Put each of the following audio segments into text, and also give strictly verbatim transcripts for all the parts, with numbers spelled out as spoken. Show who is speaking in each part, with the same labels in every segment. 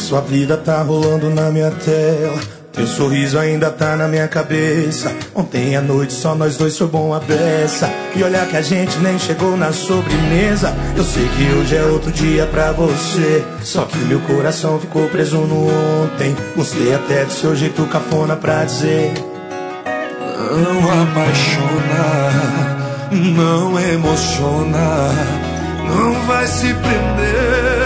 Speaker 1: sua vida tá rolando na minha tela. Teu sorriso ainda tá na minha cabeça. Ontem à noite só nós dois foi bom a beça. E olhar que a gente nem chegou na sobremesa. Eu sei que hoje é outro dia pra você, só que meu coração ficou preso no ontem. Gostei até do seu jeito cafona pra dizer:
Speaker 2: não apaixona, não emociona, não vai se prender.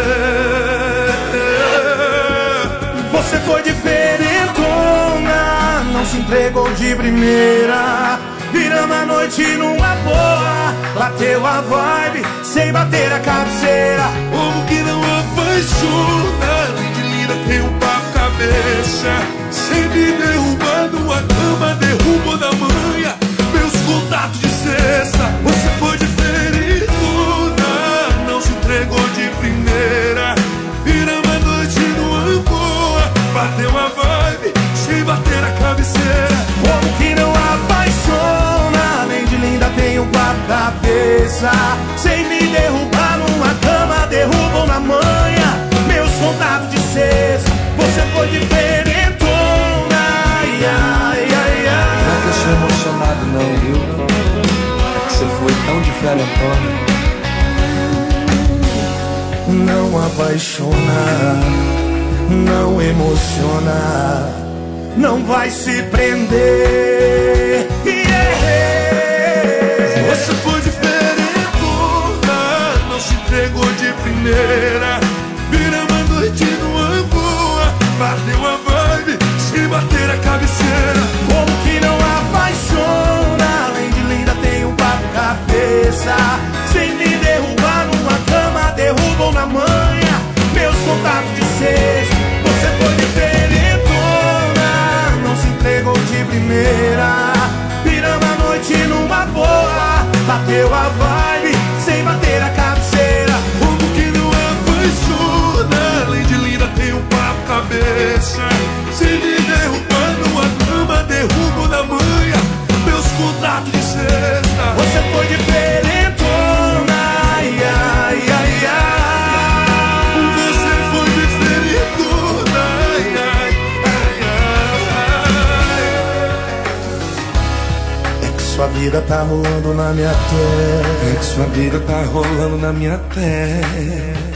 Speaker 1: Você foi diferentona, não se entregou de primeira. Viramos a noite numa boa, bateu a vibe sem bater a cabeceira.
Speaker 2: Como que não apaixona, além de linda tem um papo cabeça. Sem me derrubar numa cama, derrubou na manhã meus contatos de cesta. Você foi diferentona, não se entregou de primeira. Viramos a noite numa boa, bateu a vibe sem bater a cabeceira.
Speaker 1: Como que não apaixona, além de linda tem um papo cabeça. Sem me derrubar numa cama, derrubam na manhã meus contatos de cesta. Você foi diferentona, ai, ai, ai, ai.
Speaker 2: Não é que eu sou emocionado não, viu? É que você foi tão diferentona.
Speaker 1: Não apaixona, não emociona, não vai se prender. Yeah.
Speaker 2: Você foi diferentona, não se entregou de primeira. Viramos a noite numa boa, bateu a vibe sem bater a cabeceira.
Speaker 1: Como que não apaixona, além de linda tem um papo cabeça. Sem me derrubar numa cama, derrubam na manhã meus contatos de cesta. Você foi diferentona, não se entregou de primeira. Viramos a noite numa boa, bateu a vibe sem bater a cabeceira.
Speaker 2: Como que não apaixona, além de linda tem um papo cabeça. Se me derrubar numa cama, derrubo na manhã meus contatos de cesta.
Speaker 1: Você foi diferentona, ai, ai, ai, ai.
Speaker 2: Você foi diferentona, ai, ai, ai, ai.
Speaker 1: É que sua vida tá rolando na minha tela.
Speaker 2: É que sua vida tá rolando na minha tela.